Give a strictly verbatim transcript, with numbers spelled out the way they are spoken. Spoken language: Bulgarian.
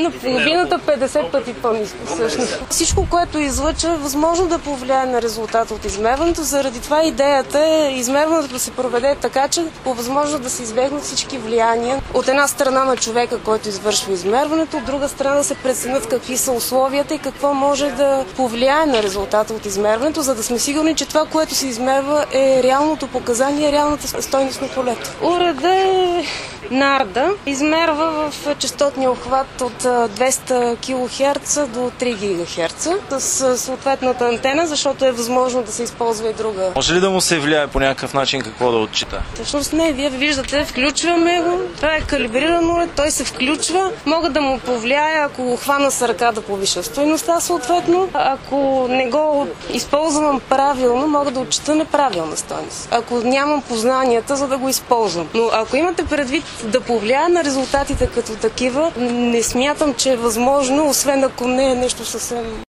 на половината, петдесет пъти по-ниско всъщност. Всичко, което излъчва, е възможно да повлияе на резултата от измерването. Заради това идеята е измерването да се проведе така, че по възможност да се избегнат всички влияния. От една страна на човека, който извършва измерването, от друга страна да се преценят какви са условията и какво може да повлияе на резултата от измерването, за да сме сигурни, че това, което се измерва, е реалното показание, реалната стойност на полето. Уреда е нарда. Измерва в честотния обхват от двеста килохерца до три гигахерца с съответната антена, защото е възможно да се използва и друга. Може ли да му се влияе по някакъв начин какво да отчита? Всъщност не, вие виждате, включваме го, това е калибрирано, той се включва, мога да му повлияе, ако го хвана с ръка да повиша стойността съответно. Ако не го използвам правилно, мога да отчита неправилна стойност. Ако нямам познанията, за да го използвам. Но ако имате предвид да повлияе на резултатите като такива, не смятам, че е възможно, освен ако не е нещо съвсем